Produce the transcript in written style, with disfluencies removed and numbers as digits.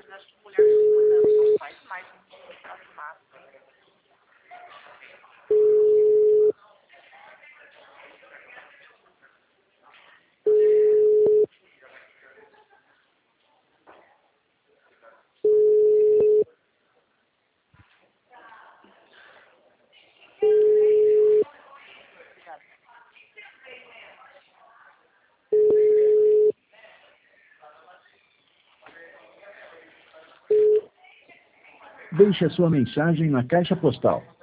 acho que mulher de 50 anos não faz mais um contrato massa. Deixe a sua mensagem na caixa postal